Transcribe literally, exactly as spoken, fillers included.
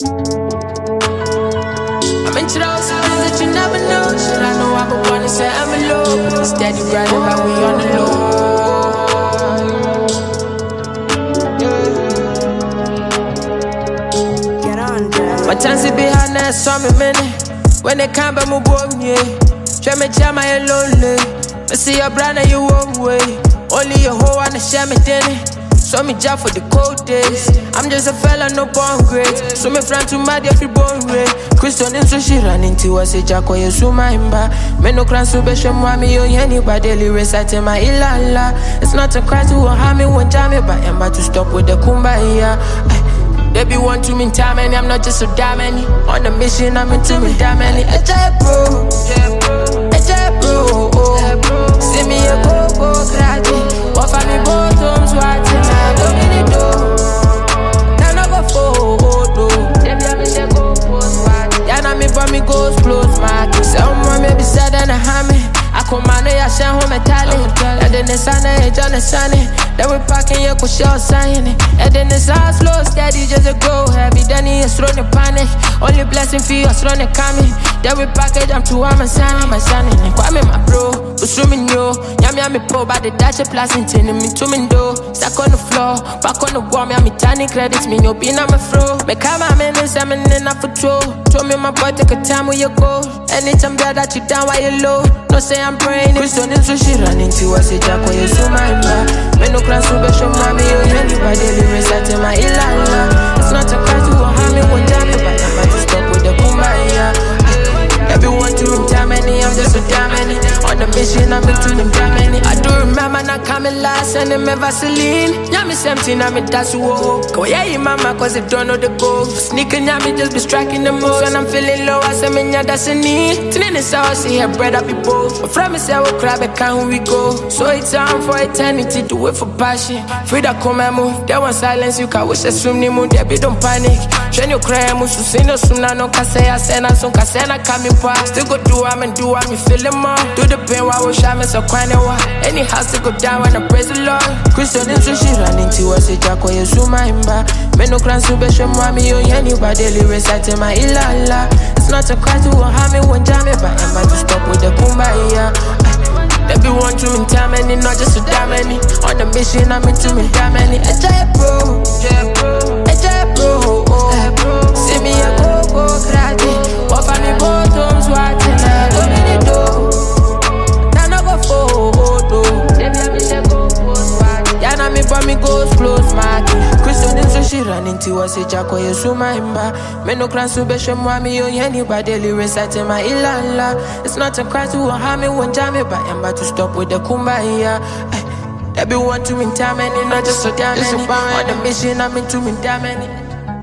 I'm into those things that you never know. Shit, I know I'm a one to say I'm alone. Steady grinding, but we on the low. Get on, girl. My chance to be hard now, so me minute. When they come back, move on, yeah. Try me, try my lonely. I see your brother, you one way. Only your hoe wanna share me dinner. So me job for the cold days. I'm just a fella, no born great. So me friend to mad if you born great. Christian in so she ran into us, a jack or you so my imba. Me no crown so be shame me or anybody reciting my ilala. It's not a cry to harm me when jam me, but I'm about to stop with the kumbaya. They be want to mean time and I'm not just so damn any. On the mission, I'm into me damn any. A jet bro, a jet bro. See me a go go crazy. What for me both homes watching? I don't need it though. Now no go photo. Them yeah me say go post back. Yeah now me for me goes close market. Someone maybe sad and a hammy. I come on ya shine home and tally. And then the sun and John the sunny. Then we packing your cushion sign. And then the sound slow, steady, just a go heavy. Then he is throwing the panic. Only blessing for you, throwing the coming. Then we package, I'm too, I'm a son, my son. And Kwame, my bro, who's swimming yo. Yami, I'm a po, by the Dutch, a plus, and telling me to me do. Stuck on the floor, back on the wall, me, I'm a tiny credits, me, you'll be on my fro. Me come, I'm in this, I'm in enough for two. Told me, my boy, take a time where you go. Anytime that you down while you low. No say I'm praying, Christian, so she run into us, a jack, or you so my man. Me no class, so be show mommy, or anybody, reciting my ilala. It's not a cry to harm me when jam me, but I'm about to stop with the kumbaya. Everyone to him, damn any, I'm just so damn any. On the mission, I'm into them damn any. I do remember not coming last, and them Vaseline. Yami seventeen, I'm in that's whoa. Go yeah, you mama, cause they don't know the goal. Sneaking yami, just be striking the most. When I'm feeling low, I say, me, yeah, that's a need. Tin in the south, see her bread, I be both. My friend, me say, I will grab it, can't we go. So it's time for eternity, do it for passion. Free that come and move, there was silence, you can wish a swim, ni moon, there be don't panic. Train your cry, move, so see no sooner, no kasaya, sena, so kasena, coming. Still go do I'm and do I'm you feeling more. Do the pain while we shine me so quiet. Any house to go down when I praise the Lord. Christian in so she run into us a jack or you so my imba. Me no crown so be shame mommy or anybody reciting my ilala. It's not a cry to harm me when jam me, but I'm about to stop with the kumbaya. They be want to mean time any, not just so damn any. On the mission I'm into me damn any. A jet bro, a jet bro. See me a go go crazy. What for me both homes watching? I don't need it though. Now no go photo. Them yeah me say go post back. Yeah now me for me goes close market. Christian in so she run into us a jack or you so my imba. Me no crown so be shame mommy or anybody reciting my ilala. It's not a cry to harm me when jam me, but I'm about to stop with the kumbaya. They be want to mean time and not just so damn any. On the mission I'm into me damn any.